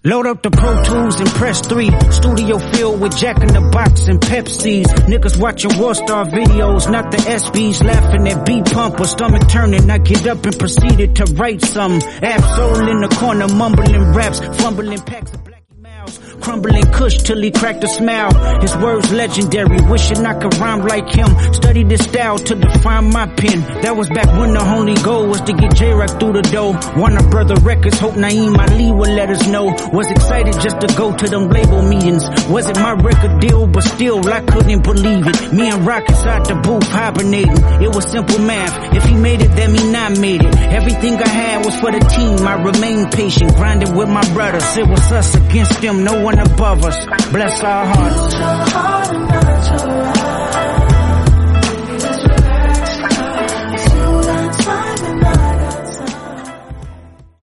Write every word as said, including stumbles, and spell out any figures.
Load up the Pro Tools and press three. Studio filled with Jack in the Box and Pepsis. Niggas watching Warstar videos, not the S Bs. Laughing at B-Pump or stomach turning. I get up and proceeded to write something. Absol in the corner, mumbling raps, fumbling packs of black mouths. Crumbling kush till he cracked a smile. His words legendary, wishing I could rhyme like him. Studied this style to define my pen. That was back when the only goal was to get J-Rock through the door. Warner Brother Records, hope Naeem Ali would let us know. Was excited just to go to them label meetings. Wasn't my record deal, but still I couldn't believe it. Me and Rock inside the booth hibernating. It was simple math. If he made it, that mean I made it. Everything I had was for the team. I remained patient, grinding with my brothers. It was us against them, no one above us. Bless our hearts.